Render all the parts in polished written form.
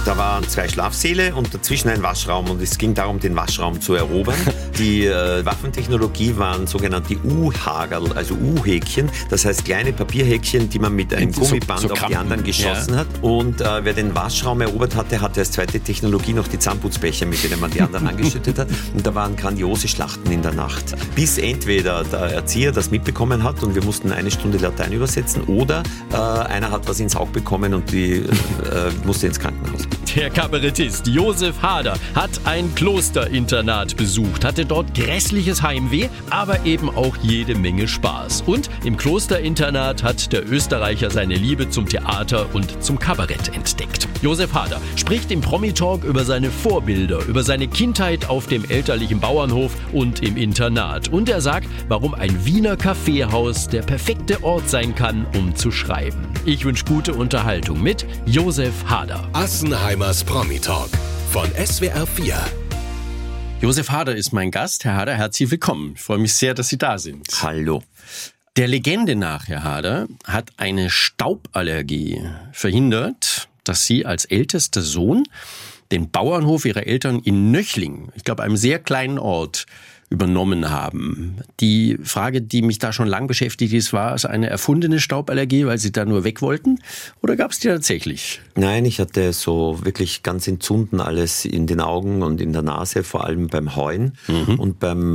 Da waren 2 Schlafsäle und dazwischen ein Waschraum und es ging darum, den Waschraum zu erobern. Die Waffentechnologie waren sogenannte U-Hagerl, also U-Häkchen. Das heißt kleine Papierhäkchen, die man mit einem Gummiband auf die anderen geschossen hat. Und wer den Waschraum erobert hatte, hatte als zweite Technologie noch die Zahnputzbecher, mit denen man die anderen angeschüttet hat. Und da waren grandiose Schlachten in der Nacht. Bis entweder der Erzieher das mitbekommen hat und wir mussten 1 Stunde Latein übersetzen oder einer hat was ins Auge bekommen und die musste ins Krankenhaus. Der Kabarettist Josef Hader hat ein Klosterinternat besucht, hatte dort grässliches Heimweh, aber eben auch jede Menge Spaß. Und im Klosterinternat hat der Österreicher seine Liebe zum Theater und zum Kabarett entdeckt. Josef Hader spricht im Promi-Talk über seine Vorbilder, über seine Kindheit auf dem elterlichen Bauernhof und im Internat. Und er sagt, warum ein Wiener Kaffeehaus der perfekte Ort sein kann, um zu schreiben. Ich wünsche gute Unterhaltung mit Josef Hader. Assenheimers Promi-Talk von SWR 4. Josef Hader ist mein Gast. Herr Hader, herzlich willkommen. Ich freue mich sehr, dass Sie da sind. Hallo. Der Legende nach, Herr Hader, hat eine Stauballergie verhindert, dass Sie als ältester Sohn den Bauernhof Ihrer Eltern in Nöchling, ich glaube einem sehr kleinen Ort, übernommen haben. Die Frage, die mich da schon lang beschäftigt ist, war es eine erfundene Stauballergie, weil Sie da nur weg wollten? Oder gab es die tatsächlich? Nein, ich hatte so wirklich ganz entzünden alles in den Augen und in der Nase, vor allem beim Heuen und beim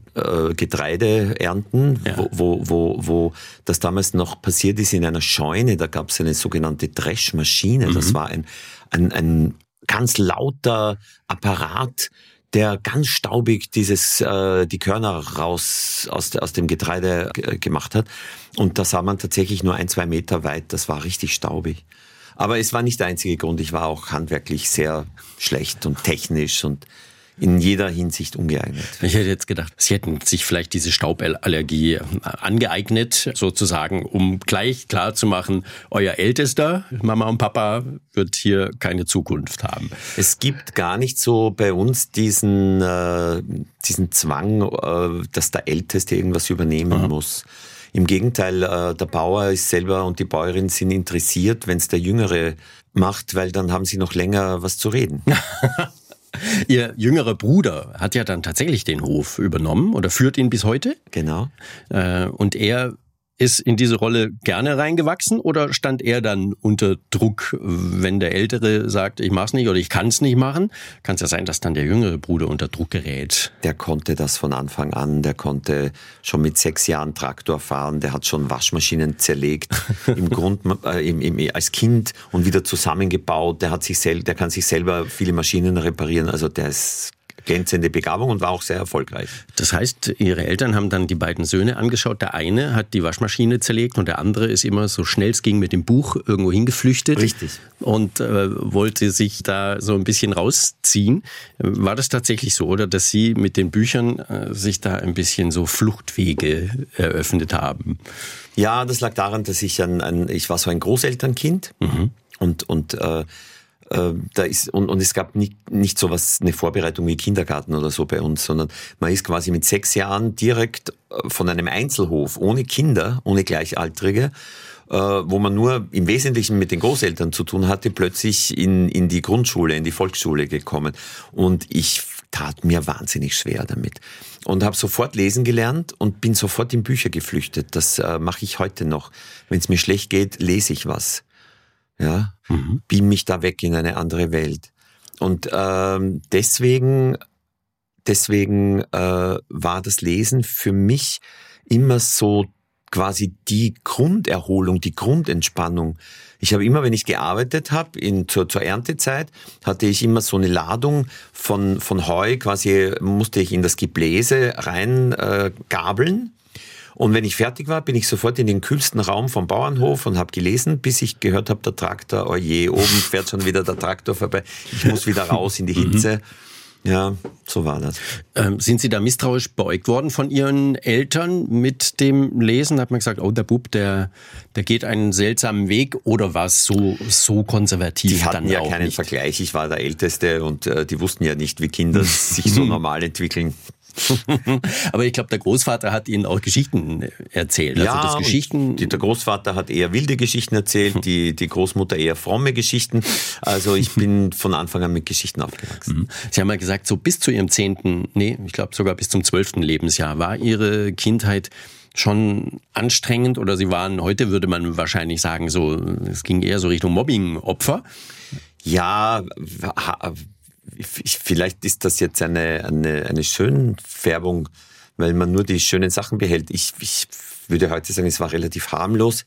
Getreide ernten, ja. wo das damals noch passiert ist in einer Scheune. Da gab es eine sogenannte Dreschmaschine. Das war ein ganz lauter Apparat, der ganz staubig die Körner raus aus dem Getreide gemacht hat. Und da sah man tatsächlich nur 1-2 Meter weit. Das war richtig staubig. Aber es war nicht der einzige Grund. Ich war auch handwerklich sehr schlecht und technisch und in jeder Hinsicht ungeeignet. Ich hätte jetzt gedacht, Sie hätten sich vielleicht diese Stauballergie angeeignet, sozusagen, um gleich klar zu machen, euer Ältester, Mama und Papa, wird hier keine Zukunft haben. Es gibt gar nicht so bei uns diesen Zwang, dass der Älteste irgendwas übernehmen muss. Im Gegenteil, der Bauer ist selber und die Bäuerin sind interessiert, wenn es der Jüngere macht, weil dann haben sie noch länger was zu reden. Ihr jüngerer Bruder hat ja dann tatsächlich den Hof übernommen oder führt ihn bis heute. Genau. Und er ist in diese Rolle gerne reingewachsen oder stand er dann unter Druck, wenn der Ältere sagt, ich mach's nicht oder ich kann's nicht machen? Kann es ja sein, dass dann der jüngere Bruder unter Druck gerät. Der konnte das von Anfang an. Der konnte schon mit 6 Jahren Traktor fahren. Der hat schon Waschmaschinen zerlegt als Kind und wieder zusammengebaut. Der kann sich selber viele Maschinen reparieren. Also der ist glänzende Begabung und war auch sehr erfolgreich. Das heißt, Ihre Eltern haben dann die beiden Söhne angeschaut. Der eine hat die Waschmaschine zerlegt und der andere ist immer so schnell es ging mit dem Buch irgendwo hingeflüchtet. Richtig. Und wollte sich da so ein bisschen rausziehen. War das tatsächlich so, oder dass Sie mit den Büchern sich da ein bisschen so Fluchtwege eröffnet haben? Ja, das lag daran, dass ich war so ein Großelternkind und es gab nicht so was, eine Vorbereitung wie Kindergarten oder so bei uns, sondern man ist quasi mit 6 Jahren direkt von einem Einzelhof, ohne Kinder, ohne Gleichaltrige, wo man nur im Wesentlichen mit den Großeltern zu tun hatte, plötzlich in die Grundschule, in die Volksschule gekommen. Und ich tat mir wahnsinnig schwer damit. Und habe sofort lesen gelernt und bin sofort in Bücher geflüchtet. Das mache ich heute noch. Wenn es mir schlecht geht, lese ich was. Ja, beam mich da weg in eine andere Welt. Und deswegen war das Lesen für mich immer so quasi die Grunderholung, die Grundentspannung. Ich habe immer, wenn ich gearbeitet habe, zur Erntezeit, hatte ich immer so eine Ladung von Heu, quasi musste ich in das Gebläse rein gabeln. Und wenn ich fertig war, bin ich sofort in den kühlsten Raum vom Bauernhof und habe gelesen, bis ich gehört habe, der Traktor, oh je, oben fährt schon wieder der Traktor vorbei. Ich muss wieder raus in die Hitze. Ja, so war das. Sind Sie da misstrauisch beäugt worden von Ihren Eltern mit dem Lesen? Hat man gesagt, oh, der Bub, der geht einen seltsamen Weg, oder war es so konservativ? Die hatten dann ja auch keinen nicht? Vergleich. Ich war der Älteste und die wussten ja nicht, wie Kinder sich so normal entwickeln. Aber ich glaube, der Großvater hat Ihnen auch Geschichten erzählt. Ja, also der Großvater hat eher wilde Geschichten erzählt, die Großmutter eher fromme Geschichten. Also ich bin von Anfang an mit Geschichten aufgewachsen. Sie haben ja gesagt, so bis zu Ihrem 10., ich glaube sogar bis zum 12. Lebensjahr war Ihre Kindheit schon anstrengend oder Sie waren, heute würde man wahrscheinlich sagen, so, es ging eher so Richtung Mobbing-Opfer? Ja, vielleicht ist das jetzt eine Schönfärbung, weil man nur die schönen Sachen behält. Ich würde heute sagen, es war relativ harmlos.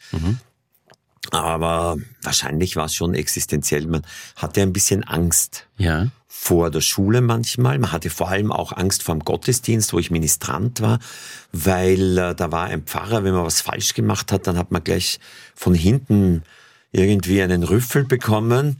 Aber wahrscheinlich war es schon existenziell. Man hatte ein bisschen Angst vor der Schule manchmal. Man hatte vor allem auch Angst vor dem Gottesdienst, wo ich Ministrant war, weil da war ein Pfarrer, wenn man was falsch gemacht hat, dann hat man gleich von hinten irgendwie einen Rüffel bekommen.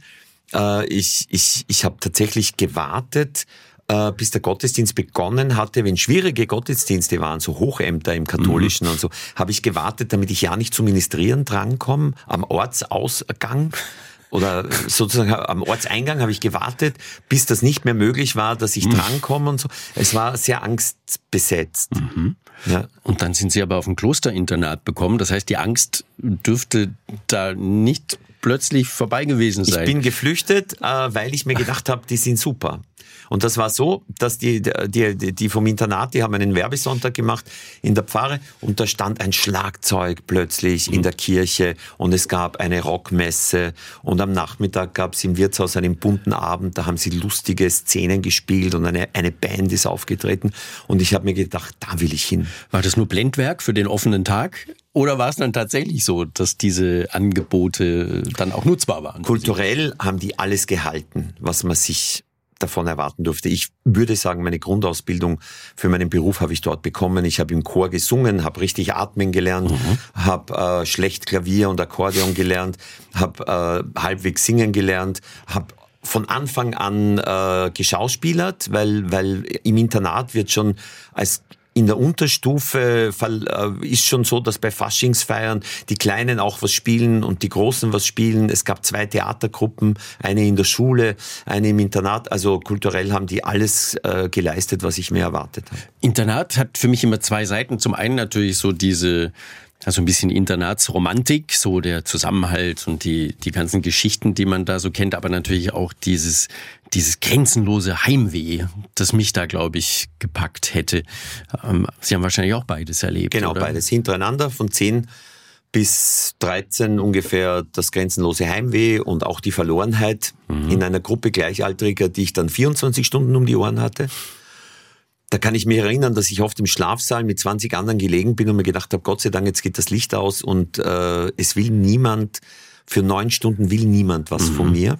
Ich habe tatsächlich gewartet, bis der Gottesdienst begonnen hatte. Wenn schwierige Gottesdienste waren, so Hochämter im Katholischen und so, habe ich gewartet, damit ich ja nicht zum Ministrieren drankomme, am Ortsausgang oder sozusagen am Ortseingang habe ich gewartet, bis das nicht mehr möglich war, dass ich drankomme und so. Es war sehr angstbesetzt. Ja. Und dann sind Sie aber auf ein Klosterinternat bekommen. Das heißt, die Angst dürfte da nicht plötzlich vorbei gewesen sein. Ich bin geflüchtet, weil ich mir gedacht habe, die sind super. Und das war so, dass die vom Internat, die haben einen Werbesonntag gemacht in der Pfarre und da stand ein Schlagzeug plötzlich in der Kirche und es gab eine Rockmesse und am Nachmittag gab es im Wirtshaus einen bunten Abend, da haben sie lustige Szenen gespielt und eine Band ist aufgetreten und ich habe mir gedacht, da will ich hin. War das nur Blendwerk für den offenen Tag? Oder war es dann tatsächlich so, dass diese Angebote dann auch nutzbar waren? Kulturell haben die alles gehalten, was man sich davon erwarten durfte. Ich würde sagen, meine Grundausbildung für meinen Beruf habe ich dort bekommen. Ich habe im Chor gesungen, habe richtig atmen gelernt, habe schlecht Klavier und Akkordeon gelernt, habe halbwegs singen gelernt, habe von Anfang an geschauspielert, weil im Internat wird schon als in der Unterstufe ist schon so, dass bei Faschingsfeiern die Kleinen auch was spielen und die Großen was spielen. Es gab 2 Theatergruppen, eine in der Schule, eine im Internat. Also kulturell haben die alles geleistet, was ich mir erwartet habe. Internat hat für mich immer 2 Seiten. Zum einen natürlich so also ein bisschen Internatsromantik, so der Zusammenhalt und die ganzen Geschichten, die man da so kennt, aber natürlich auch dieses grenzenlose Heimweh, das mich da, glaube ich, gepackt hätte. Sie haben wahrscheinlich auch beides erlebt, genau, oder? Beides hintereinander, von 10 bis 13 ungefähr das grenzenlose Heimweh und auch die Verlorenheit in einer Gruppe Gleichaltriger, die ich dann 24 Stunden um die Ohren hatte. Da kann ich mich erinnern, dass ich oft im Schlafsaal mit 20 anderen gelegen bin und mir gedacht habe, Gott sei Dank, jetzt geht das Licht aus und es will niemand, für 9 Stunden will niemand was von mir.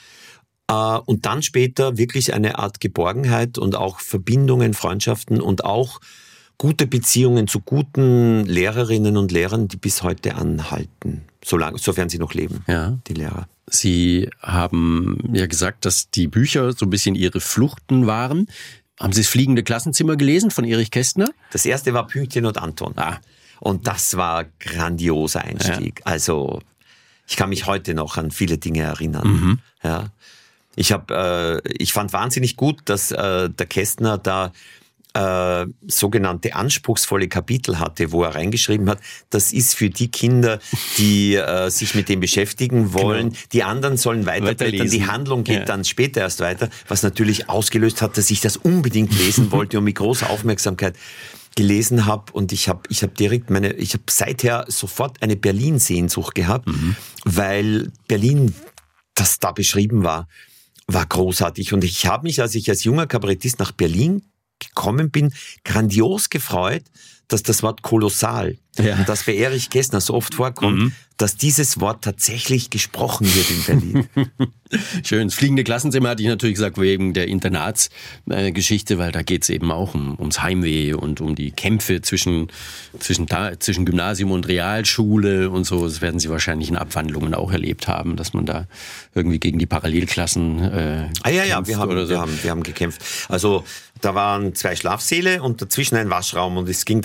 Und dann später wirklich eine Art Geborgenheit und auch Verbindungen, Freundschaften und auch gute Beziehungen zu guten Lehrerinnen und Lehrern, die bis heute anhalten, sofern sie noch leben, die Lehrer. Sie haben ja gesagt, dass die Bücher so ein bisschen Ihre Fluchten waren. Haben Sie das Fliegende Klassenzimmer gelesen von Erich Kästner? Das erste war Pünktchen und Anton. Und das war grandioser Einstieg. Ja. Also ich kann mich heute noch an viele Dinge erinnern. Ja. Ich fand wahnsinnig gut, dass der Kästner da sogenannte anspruchsvolle Kapitel hatte, wo er reingeschrieben hat, das ist für die Kinder, die sich mit dem beschäftigen wollen. Genau. Die anderen sollen weiterblättern. Die Handlung geht dann später erst weiter, was natürlich ausgelöst hat, dass ich das unbedingt lesen wollte und mit großer Aufmerksamkeit gelesen habe. Und ich habe seither sofort eine Berlin-Sehnsucht gehabt, weil Berlin, das da beschrieben war großartig. Und ich habe mich, als ich als junger Kabarettist nach Berlin gekommen bin, grandios gefreut, dass das Wort kolossal, und das bei Erich Kästner so oft vorkommt, dass dieses Wort tatsächlich gesprochen wird in Berlin. Schön. Das Fliegende Klassenzimmer hatte ich natürlich gesagt wegen der Internatsgeschichte, weil da geht es eben auch ums Heimweh und um die Kämpfe zwischen Gymnasium und Realschule und so. Das werden Sie wahrscheinlich in Abwandlungen auch erlebt haben, dass man da irgendwie gegen die Parallelklassen kämpft. Wir haben gekämpft. Also da waren 2 Schlafsäle und dazwischen ein Waschraum und es ging darum,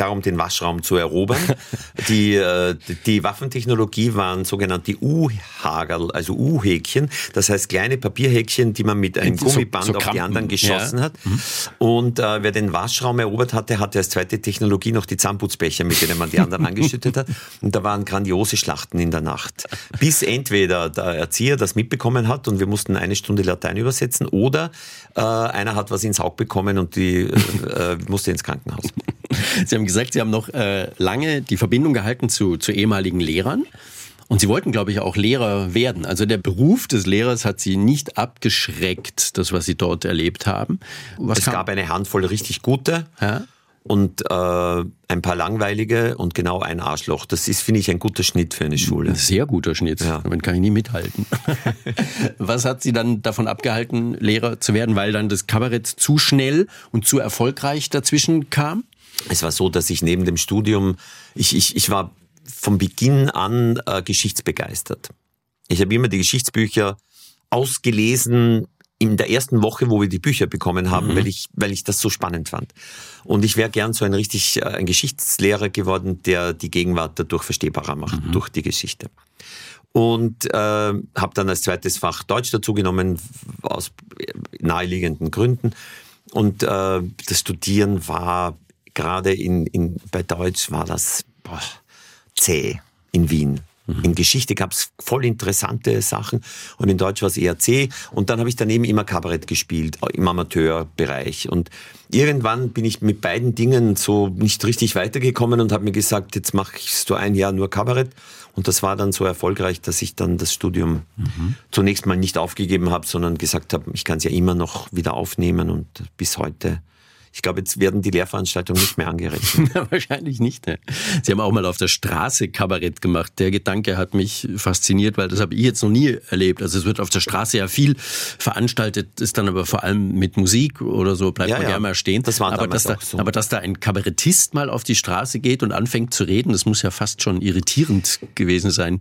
darum, den Waschraum zu erobern. Die Waffentechnologie waren sogenannte U-Hagerl, also U-Häkchen. Das heißt kleine Papierhäkchen, die man mit einem Gummiband auf die anderen geschossen hat. Und wer den Waschraum erobert hatte, hatte als zweite Technologie noch die Zahnputzbecher, mit denen man die anderen angeschüttet hat. Und da waren grandiose Schlachten in der Nacht. Bis entweder der Erzieher das mitbekommen hat und wir mussten 1 Stunde Latein übersetzen, oder einer hat was ins Auge bekommen und die musste ins Krankenhaus. Sie haben gesagt, Sie haben noch lange die Verbindung gehalten zu ehemaligen Lehrern. Und Sie wollten, glaube ich, auch Lehrer werden. Also der Beruf des Lehrers hat Sie nicht abgeschreckt, das, was Sie dort erlebt haben. Es gab eine Handvoll richtig gute und ein paar langweilige und genau ein Arschloch. Das ist, finde ich, ein guter Schnitt für eine Schule. Ein sehr guter Schnitt. Ja. Damit kann ich nie mithalten. Was hat Sie dann davon abgehalten, Lehrer zu werden, weil dann das Kabarett zu schnell und zu erfolgreich dazwischen kam? Es war so, dass ich neben dem Studium, ich war von Beginn an geschichtsbegeistert. Ich habe immer die Geschichtsbücher ausgelesen in der ersten Woche, wo wir die Bücher bekommen haben, weil ich das so spannend fand. Und ich wäre gern so ein Geschichtslehrer geworden, der die Gegenwart dadurch verstehbarer macht, durch die Geschichte. Und habe dann als zweites Fach Deutsch dazu genommen, aus naheliegenden Gründen. Und das Studieren war, gerade bei Deutsch war das zäh in Wien. In Geschichte gab es voll interessante Sachen und in Deutsch war es eher zäh. Und dann habe ich daneben immer Kabarett gespielt, im Amateurbereich. Und irgendwann bin ich mit beiden Dingen so nicht richtig weitergekommen und habe mir gesagt, jetzt mache ich so ein Jahr nur Kabarett. Und das war dann so erfolgreich, dass ich dann das Studium zunächst mal nicht aufgegeben habe, sondern gesagt habe, ich kann es ja immer noch wieder aufnehmen und bis heute. Ich glaube, jetzt werden die Lehrveranstaltungen nicht mehr angerechnet. Wahrscheinlich nicht. Ne? Sie haben auch mal auf der Straße Kabarett gemacht. Der Gedanke hat mich fasziniert, weil das habe ich jetzt noch nie erlebt. Also es wird auf der Straße ja viel veranstaltet, ist dann aber vor allem mit Musik oder so, bleibt man gerne mal stehen. Das war damals auch so. Aber dass da ein Kabarettist mal auf die Straße geht und anfängt zu reden, das muss ja fast schon irritierend gewesen sein.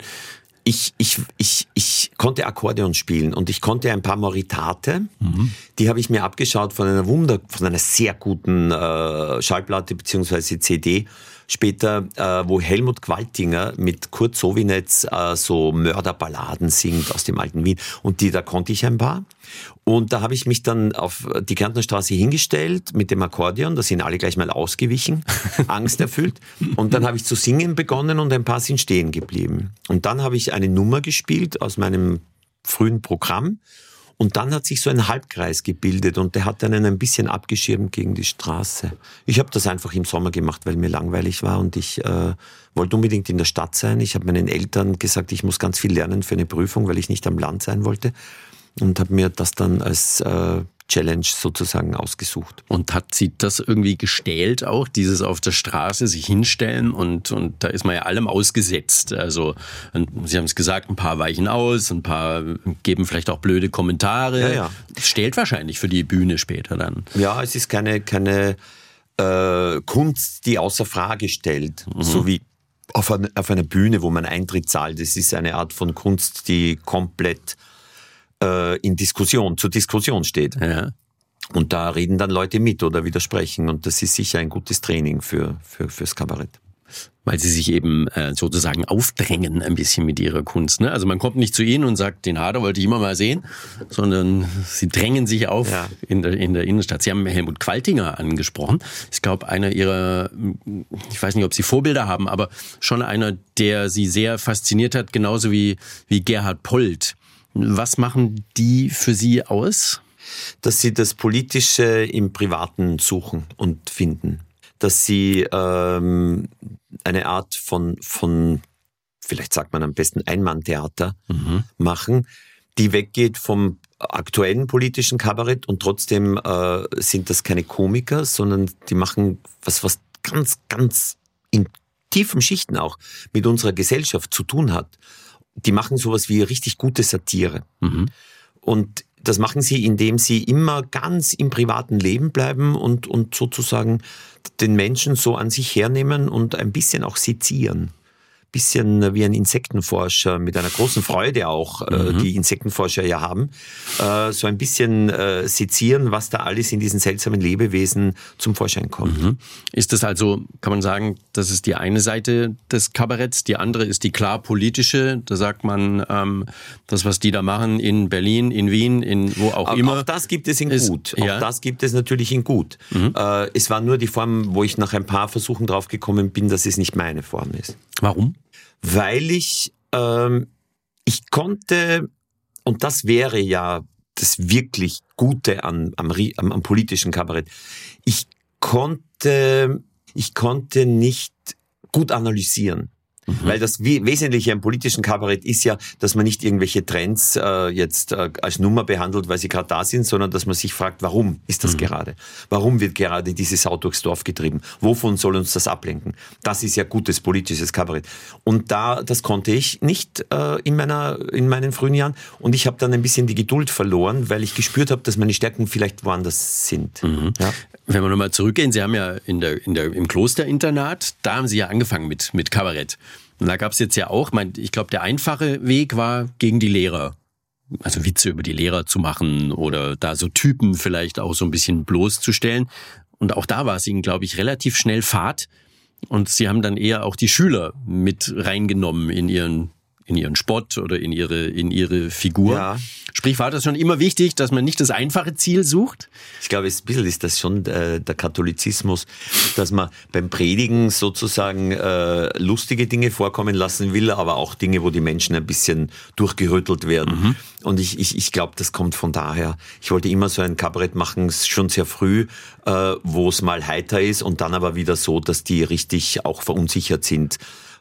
Ich konnte Akkordeon spielen und ich konnte ein paar Moritate. Die habe ich mir abgeschaut von einer sehr guten Schallplatte bzw. CD später, wo Helmut Qualtinger mit Kurt Sowinetz so Mörderballaden singt aus dem alten Wien. Und da konnte ich ein paar. Und da habe ich mich dann auf die Kärntner Straße hingestellt mit dem Akkordeon. Da sind alle gleich mal ausgewichen, angsterfüllt. Und dann habe ich zu singen begonnen und ein paar sind stehen geblieben. Und dann habe ich eine Nummer gespielt aus meinem frühen Programm. Und dann hat sich so ein Halbkreis gebildet und der hat dann ein bisschen abgeschirmt gegen die Straße. Ich habe das einfach im Sommer gemacht, weil mir langweilig war und ich wollte unbedingt in der Stadt sein. Ich habe meinen Eltern gesagt, ich muss ganz viel lernen für eine Prüfung, weil ich nicht am Land sein wollte. Und habe mir das dann als Challenge sozusagen ausgesucht. Und hat Sie das irgendwie gestählt auch, dieses auf der Straße sich hinstellen und da ist man ja allem ausgesetzt. Also Sie haben es gesagt, ein paar weichen aus, ein paar geben vielleicht auch blöde Kommentare. Ja. Stählt wahrscheinlich für die Bühne später dann. Ja, es ist keine Kunst, die außer Frage stellt, so wie auf einer Bühne, wo man Eintritt zahlt. Es ist eine Art von Kunst, die komplett zur Diskussion steht. Ja. Und da reden dann Leute mit oder widersprechen und das ist sicher ein gutes Training fürs Kabarett. Weil Sie sich eben sozusagen aufdrängen ein bisschen mit Ihrer Kunst. Ne? Also man kommt nicht zu Ihnen und sagt, den Hader wollte ich immer mal sehen, sondern Sie drängen sich auf in der Innenstadt. Sie haben Helmut Qualtinger angesprochen. Ich glaube, einer Ihrer, ich weiß nicht, ob Sie Vorbilder haben, aber schon einer, der Sie sehr fasziniert hat, genauso wie Gerhard Polt. Was machen die für Sie aus? Dass sie das Politische im Privaten suchen und finden. Dass sie eine Art von vielleicht sagt man am besten Einmanntheater machen, die weggeht vom aktuellen politischen Kabarett und trotzdem sind das keine Komiker, sondern die machen was ganz, ganz in tiefen Schichten auch mit unserer Gesellschaft zu tun hat. Die machen sowas wie richtig gute Satire. Und das machen sie, indem sie immer ganz im privaten Leben bleiben und sozusagen den Menschen so an sich hernehmen und ein bisschen auch sezieren. bisschen wie ein Insektenforscher, mit einer großen Freude auch, die Insektenforscher ja haben, so ein bisschen sezieren, was da alles in diesen seltsamen Lebewesen zum Vorschein kommt. Ist das also, kann man sagen, das ist die eine Seite des Kabaretts, die andere ist die klar politische, da sagt man, das, was die da machen in Berlin, in Wien, in wo auch immer. Auch das gibt es in gut. Ja. Auch das gibt es natürlich in gut. Es war nur die Form, wo ich nach ein paar Versuchen drauf gekommen bin, dass es nicht meine Form ist. Warum? Weil ich konnte, und das wäre ja das wirklich Gute am politischen Kabarett, ich konnte nicht gut analysieren. Weil das Wesentliche am politischen Kabarett ist ja, dass man nicht irgendwelche Trends jetzt als Nummer behandelt, weil sie gerade da sind, sondern dass man sich fragt, warum ist das gerade? Warum wird gerade diese Sau durchs Dorf getrieben? Wovon soll uns das ablenken? Das ist ja gutes politisches Kabarett. Und das konnte ich nicht in meinen frühen Jahren. Und ich habe dann ein bisschen die Geduld verloren, weil ich gespürt habe, dass meine Stärken vielleicht woanders sind. Ja? Wenn wir nochmal zurückgehen, Sie haben ja im Klosterinternat, da haben Sie ja angefangen mit Kabarett. Und da gab es jetzt ja auch, ich glaube, der einfache Weg war gegen die Lehrer. Also Witze über die Lehrer zu machen oder da so Typen vielleicht auch so ein bisschen bloßzustellen. Und auch da war es Ihnen, glaube ich, relativ schnell Fahrt. Und Sie haben dann eher auch die Schüler mit reingenommen in Ihren Spott oder in ihre Figur. Ja. Sprich, war das schon immer wichtig, dass man nicht das einfache Ziel sucht? Ich glaube, ein bisschen ist das schon der Katholizismus, dass man beim Predigen sozusagen lustige Dinge vorkommen lassen will, aber auch Dinge, wo die Menschen ein bisschen durchgerüttelt werden. Und ich glaube, das kommt von daher. Ich wollte immer so ein Kabarett machen, schon sehr früh, wo es mal heiter ist und dann aber wieder so, dass die richtig auch verunsichert sind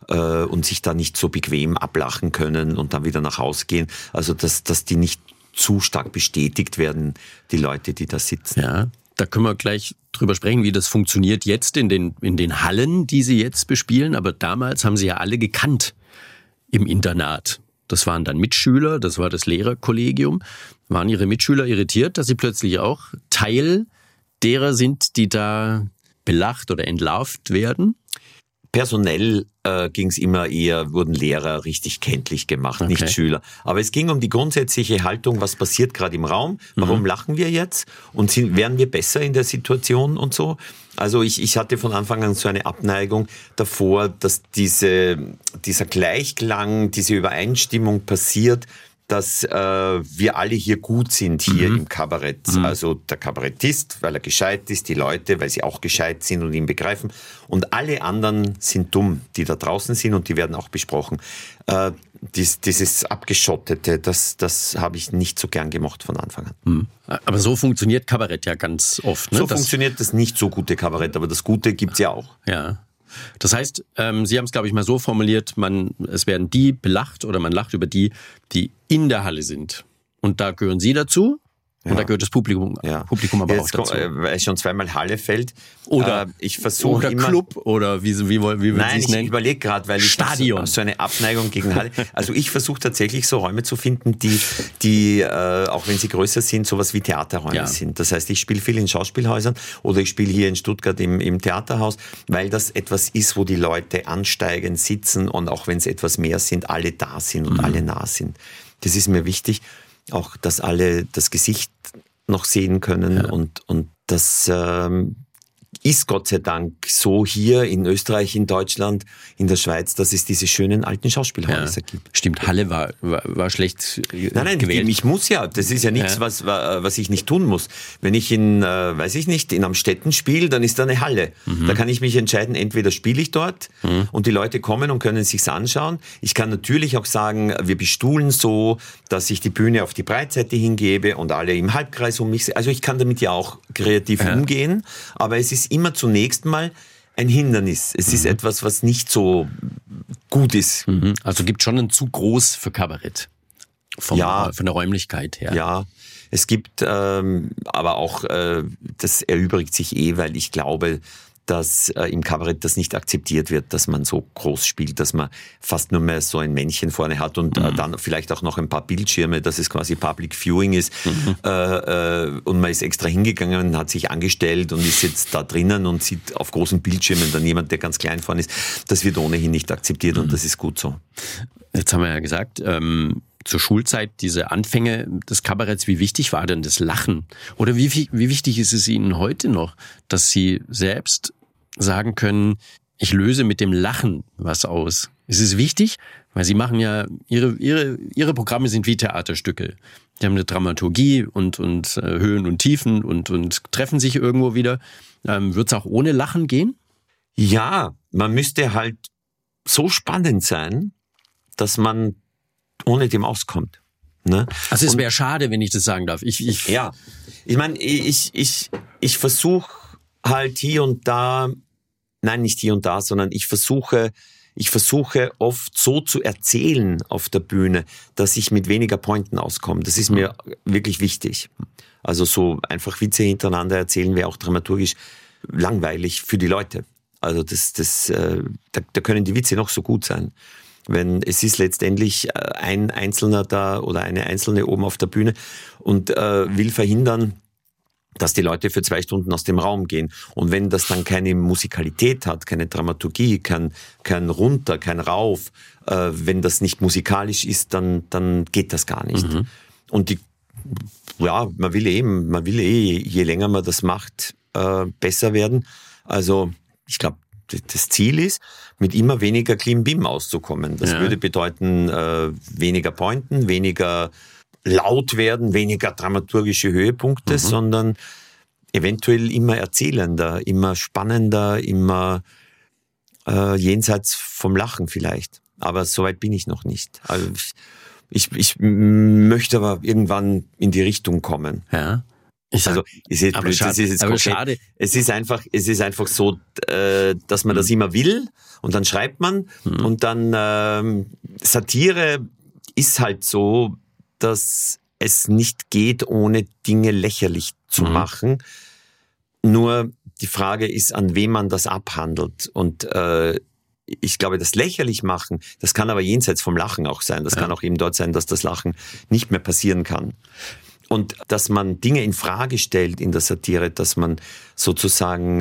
und sich da nicht so bequem ablachen können und dann wieder nach Hause gehen. Also dass die nicht zu stark bestätigt werden, die Leute, die da sitzen. Ja, da können wir gleich drüber sprechen, wie das funktioniert jetzt in den Hallen, die Sie jetzt bespielen. Aber damals haben Sie ja alle gekannt im Internat. Das waren dann Mitschüler, das war das Lehrerkollegium. Waren Ihre Mitschüler irritiert, dass Sie plötzlich auch Teil derer sind, die da belacht oder entlarvt werden? Personell ging es immer eher, wurden Lehrer richtig kenntlich gemacht, Okay. nicht Schüler. Aber es ging um die grundsätzliche Haltung, was passiert gerade im Raum, warum lachen wir jetzt und wären wir besser in der Situation und so. Also ich hatte von Anfang an so eine Abneigung davor, dass dieser Gleichklang, diese Übereinstimmung passiert, dass wir alle hier gut sind, hier im Kabarett. Also der Kabarettist, weil er gescheit ist, die Leute, weil sie auch gescheit sind und ihn begreifen. Und alle anderen sind dumm, die da draußen sind und die werden auch besprochen. Dieses Abgeschottete, das habe ich nicht so gern gemocht von Anfang an. Aber so funktioniert Kabarett ja ganz oft. Ne? So funktioniert das nicht so gute Kabarett, aber das Gute gibt's ja auch. Ja. Das heißt, Sie haben es, glaube ich, mal so formuliert, es werden die belacht oder man lacht über die in der Halle sind. Und da gehören Sie dazu und da gehört das Publikum aber jetzt auch dazu. Weil schon zweimal Halle fällt. Oder ich versuche immer Club oder wie würden Sie es nennen? Ich überlege gerade, weil ich Stadion. So eine Abneigung gegen Halle. Also ich versuche tatsächlich so Räume zu finden, die auch wenn sie größer sind, sowas wie Theaterräume sind. Das heißt, ich spiele viel in Schauspielhäusern oder ich spiele hier in Stuttgart im Theaterhaus, weil das etwas ist, wo die Leute ansteigen, sitzen und auch wenn es etwas mehr sind, alle da sind und alle nah sind. Das ist mir wichtig. Auch, dass alle das Gesicht noch sehen können und das ist Gott sei Dank so hier in Österreich, in Deutschland, in der Schweiz, dass es diese schönen alten Schauspielhäuser gibt. Stimmt, Halle war schlecht Nein, gewählt. Ich muss ja. Das ist ja nichts, was ich nicht tun muss. Wenn ich in Amstetten spiele, dann ist da eine Halle. Da kann ich mich entscheiden, entweder spiele ich dort und die Leute kommen und können sich's anschauen. Ich kann natürlich auch sagen, wir bestuhlen so, dass ich die Bühne auf die Breitseite hingebe und alle im Halbkreis um mich. Also ich kann damit ja auch kreativ umgehen, aber es ist immer zunächst mal ein Hindernis. Es ist etwas, was nicht so gut ist. Also gibt schon einen zu groß für Kabarett. Von der Räumlichkeit her. Ja, es gibt aber auch, das erübrigt sich weil ich glaube, dass im Kabarett das nicht akzeptiert wird, dass man so groß spielt, dass man fast nur mehr so ein Männchen vorne hat und dann vielleicht auch noch ein paar Bildschirme, dass es quasi Public Viewing ist. Und man ist extra hingegangen, hat sich angestellt und ist jetzt da drinnen und sieht auf großen Bildschirmen dann jemand, der ganz klein vorne ist. Das wird ohnehin nicht akzeptiert und das ist gut so. Jetzt haben wir ja gesagt, zur Schulzeit, diese Anfänge des Kabaretts, wie wichtig war denn das Lachen? Oder wie wichtig ist es Ihnen heute noch, dass Sie selbst sagen können, ich löse mit dem Lachen was aus? Ist es wichtig? Weil Sie machen ja, Ihre Programme sind wie Theaterstücke. Die haben eine Dramaturgie und Höhen und Tiefen und treffen sich irgendwo wieder. Wird es auch ohne Lachen gehen? Ja, man müsste halt so spannend sein, dass man ohne dem auskommt. Ne? Also es wäre schade, wenn ich das sagen darf. Ja, ich meine, ich versuche halt hier und da, nein, nicht hier und da, sondern ich versuche oft so zu erzählen auf der Bühne, dass ich mit weniger Pointen auskomme. Das ist mir wirklich wichtig. Also so einfach Witze hintereinander erzählen wäre auch dramaturgisch langweilig für die Leute. Also da können die Witze noch so gut sein. Wenn es ist letztendlich ein Einzelner da oder eine Einzelne oben auf der Bühne und will verhindern, dass die Leute für 2 Stunden aus dem Raum gehen. Und wenn das dann keine Musikalität hat, keine Dramaturgie, kein Runter, kein Rauf, wenn das nicht musikalisch ist, dann geht das gar nicht. Und man will je länger man das macht, besser werden. Also ich glaube, das Ziel ist, mit immer weniger Klimbim auszukommen. Das würde bedeuten, weniger Pointen, weniger laut werden, weniger dramaturgische Höhepunkte, sondern eventuell immer erzählender, immer spannender, immer jenseits vom Lachen vielleicht. Aber so weit bin ich noch nicht. Also ich möchte aber irgendwann in die Richtung kommen. Ja. Also ist jetzt blöd, das ist jetzt schade. Es ist einfach so, dass man das immer will und dann schreibt man und dann Satire ist halt so, dass es nicht geht, ohne Dinge lächerlich zu machen. Nur die Frage ist, an wem man das abhandelt. Und ich glaube, das lächerlich machen, das kann aber jenseits vom Lachen auch sein. Das kann auch eben dort sein, dass das Lachen nicht mehr passieren kann. Und dass man Dinge in Frage stellt in der Satire, dass man sozusagen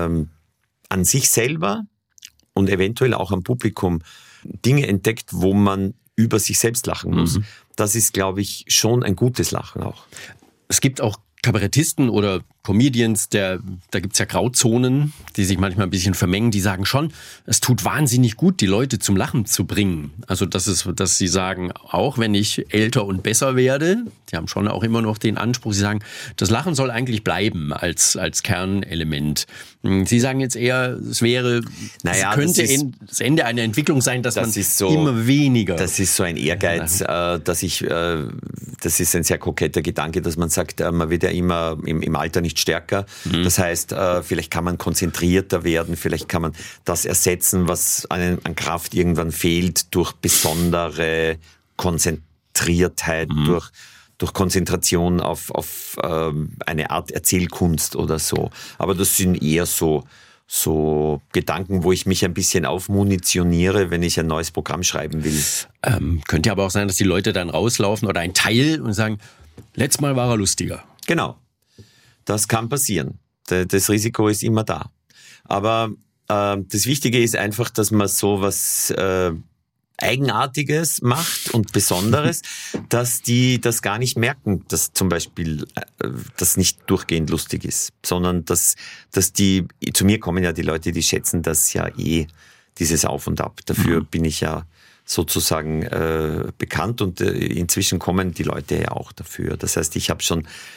an sich selber und eventuell auch am Publikum Dinge entdeckt, wo man über sich selbst lachen muss. Das ist, glaube ich, schon ein gutes Lachen auch. Es gibt auch Kabarettisten oder Comedians, da gibt's ja Grauzonen, die sich manchmal ein bisschen vermengen, die sagen schon, es tut wahnsinnig gut, die Leute zum Lachen zu bringen. Also dass sie sagen, auch wenn ich älter und besser werde, die haben schon auch immer noch den Anspruch, sie sagen, das Lachen soll eigentlich bleiben als Kernelement. Sie sagen jetzt eher, es könnte das Ende einer Entwicklung sein, dass man immer weniger. Das ist so ein Ehrgeiz, das ist ein sehr koketter Gedanke, dass man sagt, man wird ja immer im Alter nicht stärker. Das heißt, vielleicht kann man konzentrierter werden, vielleicht kann man das ersetzen, was an Kraft irgendwann fehlt, durch besondere Konzentriertheit, durch Konzentration auf eine Art Erzählkunst oder so. Aber das sind eher so Gedanken, wo ich mich ein bisschen aufmunitioniere, wenn ich ein neues Programm schreiben will. Könnte aber auch sein, dass die Leute dann rauslaufen oder ein Teil und sagen, letztes Mal war er lustiger. Genau. Das kann passieren. Das Risiko ist immer da. Aber das Wichtige ist einfach, dass man so was Eigenartiges macht und Besonderes, dass die das gar nicht merken, dass zum Beispiel das nicht durchgehend lustig ist, sondern dass die, zu mir kommen ja die Leute, die schätzen das ja dieses Auf und Ab. Dafür bin ich ja sozusagen bekannt und inzwischen kommen die Leute ja auch dafür. Das heißt, ich habe,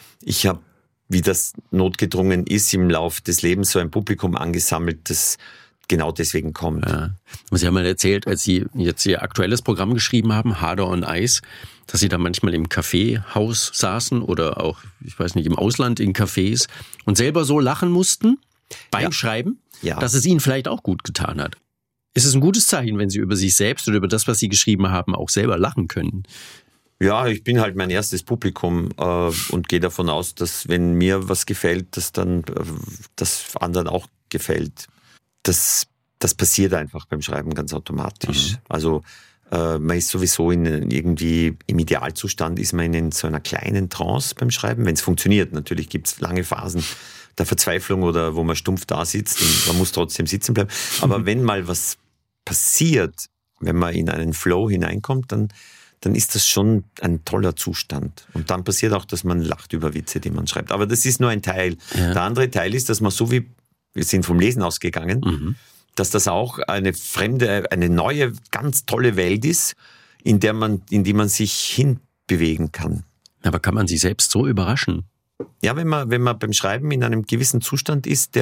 wie das notgedrungen ist, im Lauf des Lebens so ein Publikum angesammelt, das genau deswegen kommt. Ja. Sie haben mal erzählt, als Sie jetzt Ihr aktuelles Programm geschrieben haben, Harder on Ice, dass Sie da manchmal im Kaffeehaus saßen oder auch, ich weiß nicht, im Ausland in Cafés und selber so lachen mussten beim Schreiben, dass es Ihnen vielleicht auch gut getan hat. Ist es ein gutes Zeichen, wenn Sie über sich selbst oder über das, was Sie geschrieben haben, auch selber lachen können? Ja, ich bin halt mein erstes Publikum und gehe davon aus, dass wenn mir was gefällt, dass dann das anderen auch gefällt, das passiert einfach beim Schreiben ganz automatisch. Also man ist sowieso irgendwie im Idealzustand, ist man in so einer kleinen Trance beim Schreiben, wenn es funktioniert. Natürlich gibt es lange Phasen der Verzweiflung oder wo man stumpf da sitzt und man muss trotzdem sitzen bleiben. Aber wenn mal was passiert, wenn man in einen Flow hineinkommt, dann ist das schon ein toller Zustand. Und dann passiert auch, dass man lacht über Witze, die man schreibt. Aber das ist nur ein Teil. Ja. Der andere Teil ist, dass man wir sind vom Lesen ausgegangen, dass das auch eine neue, ganz tolle Welt ist, in die man sich hinbewegen kann. Aber kann man sich selbst so überraschen? Ja, wenn man beim Schreiben in einem gewissen Zustand ist,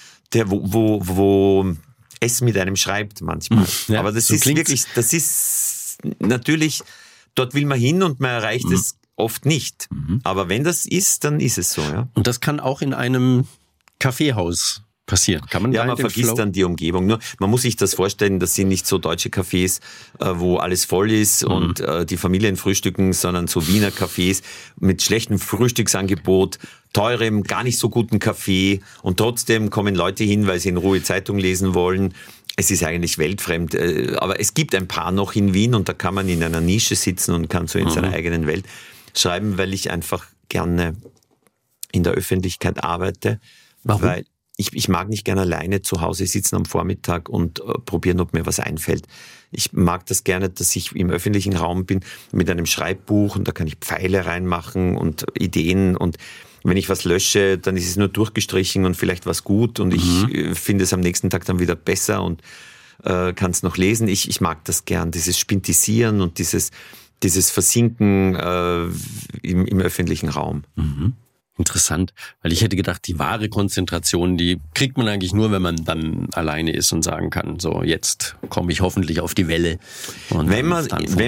wo es mit einem schreibt manchmal. Ja, aber das ist wirklich, das ist natürlich, dort will man hin und man erreicht es oft nicht. Aber wenn das ist, dann ist es so, ja. Und das kann auch in einem Kaffeehaus passieren. Kann man man vergisst dann die Umgebung. Nur, man muss sich das vorstellen, das sind nicht so deutsche Cafés, wo alles voll ist und die Familien frühstücken, sondern so Wiener Cafés mit schlechtem Frühstücksangebot, teurem, gar nicht so guten Kaffee und trotzdem kommen Leute hin, weil sie in Ruhe Zeitung lesen wollen. Es ist eigentlich weltfremd, aber es gibt ein paar noch in Wien und da kann man in einer Nische sitzen und kann so in seiner eigenen Welt schreiben, weil ich einfach gerne in der Öffentlichkeit arbeite. Warum? Weil ich mag nicht gerne alleine zu Hause sitzen am Vormittag und probieren, ob mir was einfällt. Ich mag das gerne, dass ich im öffentlichen Raum bin mit einem Schreibbuch und da kann ich Pfeile reinmachen und Ideen und wenn ich was lösche, dann ist es nur durchgestrichen und vielleicht was gut und ich finde es am nächsten Tag dann wieder besser und kann es noch lesen. Ich mag das gern, dieses Spintisieren und dieses Versinken im öffentlichen Raum. Interessant, weil ich hätte gedacht, die wahre Konzentration, die kriegt man eigentlich nur, wenn man dann alleine ist und sagen kann, so jetzt komme ich hoffentlich auf die Welle. Und wenn man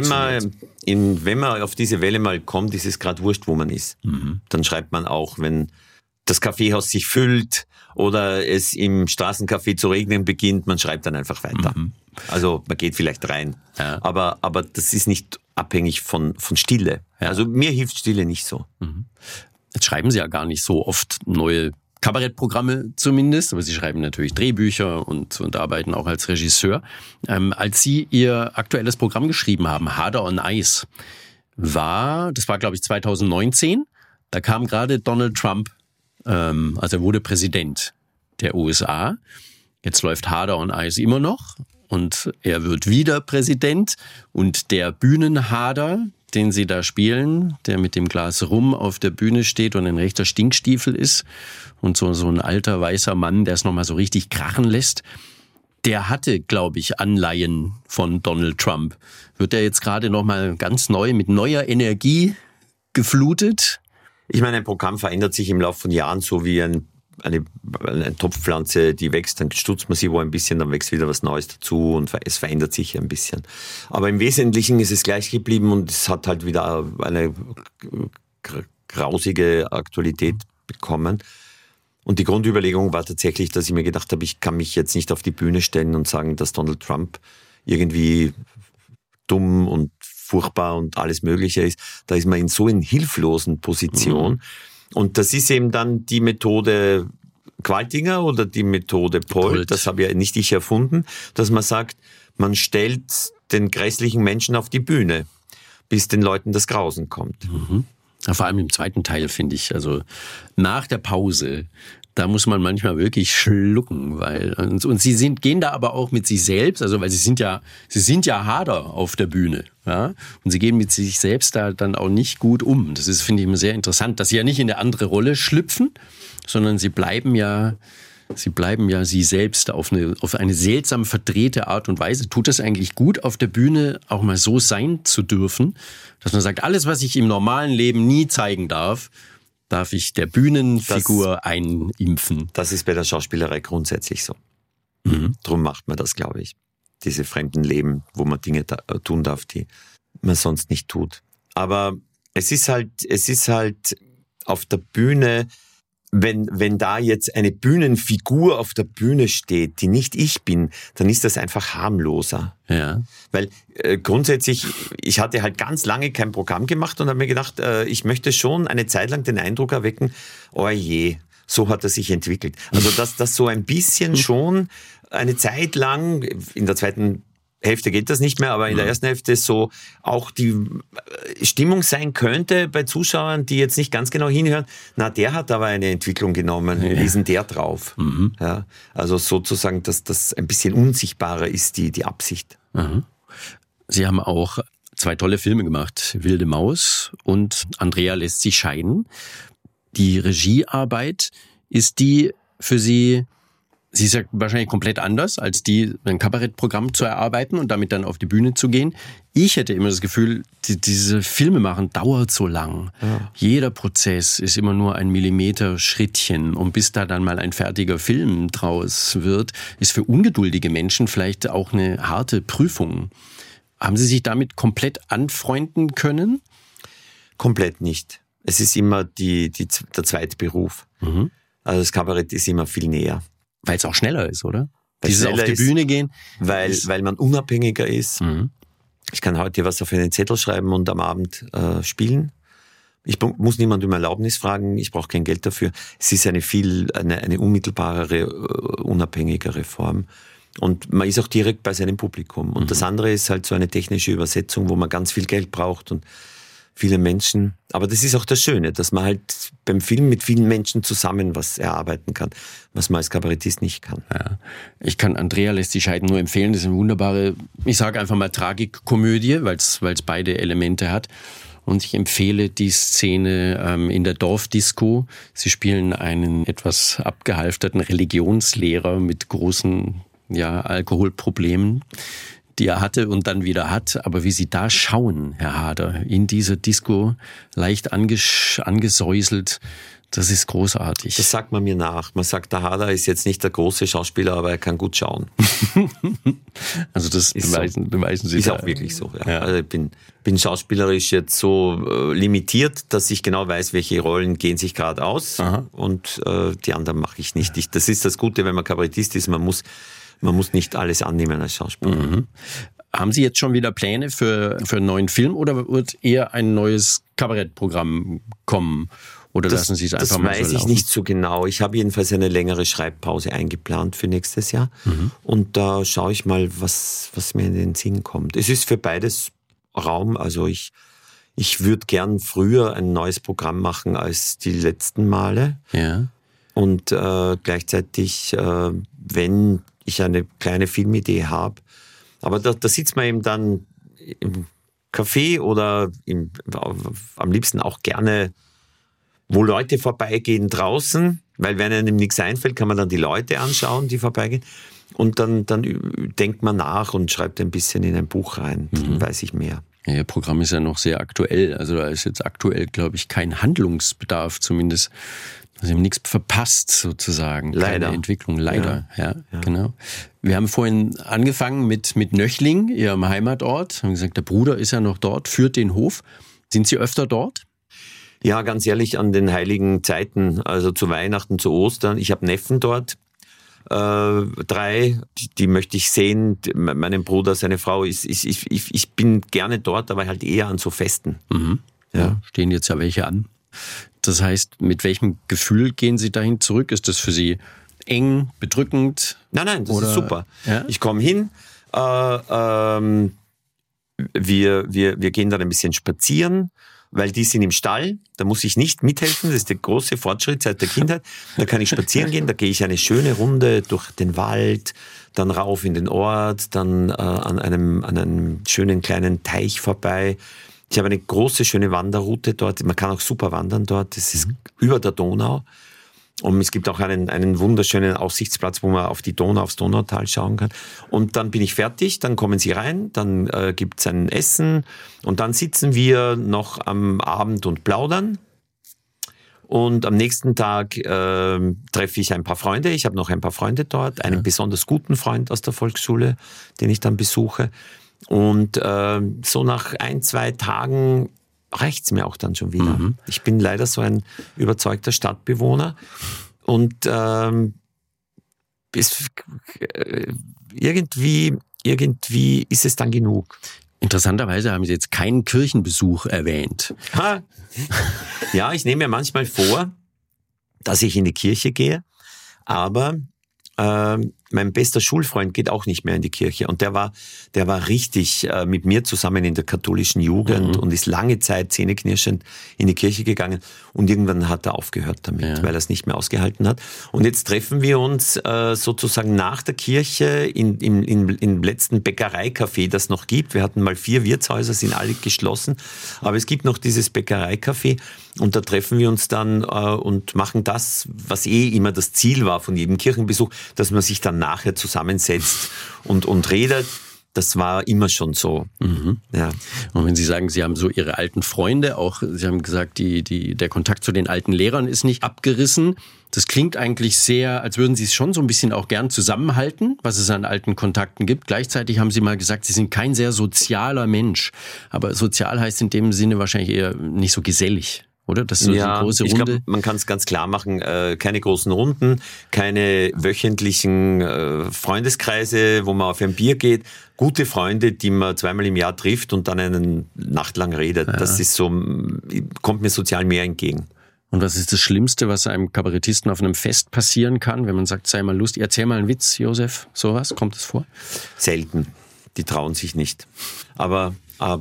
auf diese Welle mal kommt, ist es gerade wurscht, wo man ist. Dann schreibt man auch, wenn das Kaffeehaus sich füllt oder es im Straßencafé zu regnen beginnt, man schreibt dann einfach weiter. Also man geht vielleicht rein. Ja. Aber das ist nicht abhängig von Stille. Ja. Also mir hilft Stille nicht so. Jetzt schreiben Sie ja gar nicht so oft neue Kabarettprogramme zumindest, aber Sie schreiben natürlich Drehbücher und arbeiten auch als Regisseur. Als Sie Ihr aktuelles Programm geschrieben haben, Harder on Ice, das war glaube ich 2019, da kam gerade Donald Trump, also er wurde Präsident der USA. Jetzt läuft Harder on Ice immer noch und er wird wieder Präsident und der Bühnenhader, den Sie da spielen, der mit dem Glas Rum auf der Bühne steht und ein rechter Stinkstiefel ist und so ein alter weißer Mann, der es nochmal so richtig krachen lässt, der hatte, glaube ich, Anleihen von Donald Trump. Wird er jetzt gerade nochmal ganz neu mit neuer Energie geflutet? Ich meine, ein Programm verändert sich im Laufe von Jahren so wie eine Topfpflanze, die wächst, dann stutzt man sie wo ein bisschen, dann wächst wieder was Neues dazu und es verändert sich ein bisschen. Aber im Wesentlichen ist es gleich geblieben und es hat halt wieder eine grausige Aktualität bekommen. Und die Grundüberlegung war tatsächlich, dass ich mir gedacht habe, ich kann mich jetzt nicht auf die Bühne stellen und sagen, dass Donald Trump irgendwie dumm und furchtbar und alles Mögliche ist. Da ist man in so einer hilflosen Position. Und das ist eben dann die Methode Qualtinger oder die Methode Polt, das habe ja nicht ich erfunden, dass man sagt, man stellt den grässlichen Menschen auf die Bühne, bis den Leuten das Grausen kommt. Ja, vor allem im zweiten Teil, finde ich, also nach der Pause, da muss man manchmal wirklich schlucken, und Sie gehen da aber auch mit sich selbst, also weil Sie sind ja harder auf der Bühne, ja, und Sie gehen mit sich selbst da dann auch nicht gut um. Das ist, finde ich, immer sehr interessant, dass Sie ja nicht in eine andere Rolle schlüpfen, sondern Sie bleiben ja Sie selbst auf eine seltsam verdrehte Art und Weise. Tut es eigentlich gut, auf der Bühne auch mal so sein zu dürfen, dass man sagt, alles, was ich im normalen Leben nie zeigen darf ich der Bühnenfigur einimpfen. Das ist bei der Schauspielerei grundsätzlich so. Drum macht man das, glaube ich. Diese fremden Leben, wo man Dinge tun darf, die man sonst nicht tut. Aber es ist halt auf der Bühne, wenn da jetzt eine Bühnenfigur auf der Bühne steht, die nicht ich bin, dann ist das einfach harmloser. Ja. Weil grundsätzlich, ich hatte halt ganz lange kein Programm gemacht und habe mir gedacht, ich möchte schon eine Zeit lang den Eindruck erwecken, oh je, so hat er sich entwickelt. Also dass das so ein bisschen schon eine Zeit lang, in der zweiten Hälfte geht das nicht mehr, aber in der ersten Hälfte so auch die Stimmung sein könnte bei Zuschauern, die jetzt nicht ganz genau hinhören. Na, der hat aber eine Entwicklung genommen. Wie ist denn der drauf? Ja, also sozusagen, dass das ein bisschen unsichtbarer ist, die Absicht. Sie haben auch 2 tolle Filme gemacht, Wilde Maus und Andrea lässt sich scheiden. Die Regiearbeit, ist die für Sie ist ja wahrscheinlich komplett anders, als ein Kabarettprogramm zu erarbeiten und damit dann auf die Bühne zu gehen. Ich hätte immer das Gefühl, diese Filme machen dauert so lang. Ja. Jeder Prozess ist immer nur ein Millimeter-Schrittchen. Und bis da dann mal ein fertiger Film draus wird, ist für ungeduldige Menschen vielleicht auch eine harte Prüfung. Haben Sie sich damit komplett anfreunden können? Komplett nicht. Es ist immer der zweite Beruf. Also das Kabarett ist immer viel näher. Weil es auch schneller ist, oder? Dieses auf die Bühne gehen. Weil man unabhängiger ist. Ich kann heute was auf einen Zettel schreiben und am Abend spielen. Ich muss niemand um Erlaubnis fragen, ich brauche kein Geld dafür. Es ist eine unmittelbarere, unabhängigere Form. Und man ist auch direkt bei seinem Publikum. Und das andere ist halt so eine technische Übersetzung, wo man ganz viel Geld braucht und viele Menschen. Aber das ist auch das Schöne, dass man halt beim Film mit vielen Menschen zusammen was erarbeiten kann, was man als Kabarettist nicht kann. Ja. Ich kann Andrea lässt sich scheiden nur empfehlen. Das ist eine wunderbare, ich sage einfach mal Tragikkomödie, weil es beide Elemente hat. Und ich empfehle die Szene in der Dorfdisco. Sie spielen einen etwas abgehalfterten Religionslehrer mit großen Alkoholproblemen, die er hatte und dann wieder hat. Aber wie Sie da schauen, Herr Hader, in dieser Disco, leicht angesäuselt, das ist großartig. Das sagt man mir nach. Man sagt, der Hader ist jetzt nicht der große Schauspieler, aber er kann gut schauen. Also das beweisen Sie. Ist auch wirklich so. Ja. Also ich bin schauspielerisch jetzt so limitiert, dass ich genau weiß, welche Rollen gehen sich gerade aus. Aha. Und die anderen mache ich nicht. Das ist das Gute, wenn man Kabarettist ist. Man muss nicht alles annehmen als Schauspieler. Haben Sie jetzt schon wieder Pläne für einen neuen Film oder wird eher ein neues Kabarettprogramm kommen? Oder lassen Sie es einfach mal so laufen? Das weiß ich nicht so genau. Ich habe jedenfalls eine längere Schreibpause eingeplant für nächstes Jahr. Und da schaue ich mal, was mir in den Sinn kommt. Es ist für beides Raum. Also ich würde gern früher ein neues Programm machen als die letzten Male. Ja. Und gleichzeitig, wenn ich eine kleine Filmidee habe, aber da sitzt man eben dann im Café oder am liebsten auch gerne, wo Leute vorbeigehen draußen, weil wenn einem nichts einfällt, kann man dann die Leute anschauen, die vorbeigehen. Und dann denkt man nach und schreibt ein bisschen in ein Buch rein, dann weiß ich mehr. Ja, Ihr Programm ist ja noch sehr aktuell, also da ist jetzt aktuell, glaube ich, kein Handlungsbedarf zumindest. Sie haben nichts verpasst sozusagen. Leider. Keine Entwicklung, leider. Ja, genau. Wir haben vorhin angefangen mit Nöchling, Ihrem Heimatort. Haben gesagt, der Bruder ist ja noch dort, führt den Hof. Sind Sie öfter dort? Ja, ganz ehrlich, an den heiligen Zeiten, also zu Weihnachten, zu Ostern. Ich habe Neffen dort, 3, die möchte ich sehen. Meinen Bruder, seine Frau, ich bin gerne dort, aber halt eher an so Festen. Ja, stehen jetzt ja welche an. Das heißt, mit welchem Gefühl gehen Sie dahin zurück? Ist das für Sie eng, bedrückend? Nein, das ist super. Ja? Ich komme hin, wir gehen dann ein bisschen spazieren, weil die sind im Stall, da muss ich nicht mithelfen, das ist der große Fortschritt seit der Kindheit. Da kann ich spazieren gehen, da gehe ich eine schöne Runde durch den Wald, dann rauf in den Ort, dann an einem schönen kleinen Teich vorbei. Ich habe eine große, schöne Wanderroute dort. Man kann auch super wandern dort. Das ist über der Donau. Und es gibt auch einen wunderschönen Aussichtsplatz, wo man auf die Donau, aufs Donautal schauen kann. Und dann bin ich fertig, dann kommen Sie rein, dann gibt's ein Essen und dann sitzen wir noch am Abend und plaudern. Und am nächsten Tag treffe ich ein paar Freunde. Ich habe noch ein paar Freunde dort, einen besonders guten Freund aus der Volksschule, den ich dann besuche. Und so nach 1-2 Tagen reicht's mir auch dann schon wieder. Ich bin leider so ein überzeugter Stadtbewohner und irgendwie ist es dann genug. Interessanterweise haben Sie jetzt keinen Kirchenbesuch erwähnt. Ja, ich nehme mir manchmal vor, dass ich in die Kirche gehe, aber mein bester Schulfreund geht auch nicht mehr in die Kirche und der war richtig mit mir zusammen in der katholischen Jugend und ist lange Zeit zähneknirschend in die Kirche gegangen und irgendwann hat er aufgehört damit, weil er es nicht mehr ausgehalten hat. Und jetzt treffen wir uns sozusagen nach der Kirche im letzten Bäckereicafé, das noch gibt. Wir hatten mal 4 Wirtshäuser, sind alle geschlossen, aber es gibt noch dieses Bäckereicafé und da treffen wir uns dann und machen das, was immer das Ziel war von jedem Kirchenbesuch, dass man sich dann nachher zusammensetzt und redet. Das war immer schon so. Ja. Und wenn Sie sagen, Sie haben so Ihre alten Freunde, auch Sie haben gesagt, der Kontakt zu den alten Lehrern ist nicht abgerissen. Das klingt eigentlich sehr, als würden Sie es schon so ein bisschen auch gern zusammenhalten, was es an alten Kontakten gibt. Gleichzeitig haben Sie mal gesagt, Sie sind kein sehr sozialer Mensch. Aber sozial heißt in dem Sinne wahrscheinlich eher nicht so gesellig. Oder? Das ist so eine große Runde. Ich glaube, man kann es ganz klar machen, keine großen Runden, keine wöchentlichen Freundeskreise, wo man auf ein Bier geht. Gute Freunde, die man 2-mal im Jahr trifft und dann eine Nacht lang redet. Ja. Das ist so, kommt mir sozial mehr entgegen. Und was ist das Schlimmste, was einem Kabarettisten auf einem Fest passieren kann, wenn man sagt, sei mal lustig, erzähl mal einen Witz, Josef, sowas, kommt das vor? Selten. Die trauen sich nicht. Aber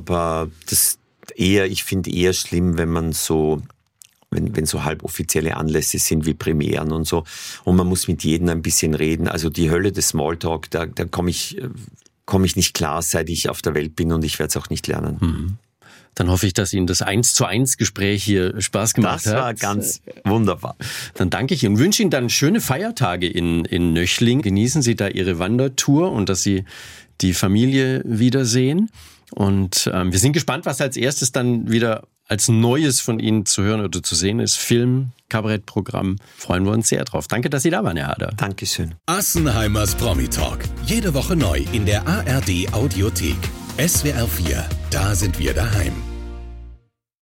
ich finde eher schlimm, wenn man wenn so halboffizielle Anlässe sind wie Premieren und so und man muss mit jedem ein bisschen reden. Also die Hölle des Smalltalk, da komme ich nicht klar, seit ich auf der Welt bin und ich werde es auch nicht lernen. Dann hoffe ich, dass Ihnen das 1:1 Gespräch hier Spaß gemacht hat. Das war ganz wunderbar. Dann danke ich Ihnen und wünsche Ihnen dann schöne Feiertage in Nöchling. Genießen Sie da Ihre Wandertour und dass Sie die Familie wiedersehen. Und wir sind gespannt, was als erstes dann wieder als Neues von Ihnen zu hören oder zu sehen ist. Film, Kabarettprogramm, freuen wir uns sehr drauf. Danke, dass Sie da waren, Herr Hader. Dankeschön. Assenheimers Promi-Talk. Jede Woche neu in der ARD Audiothek. SWR 4, da sind wir daheim.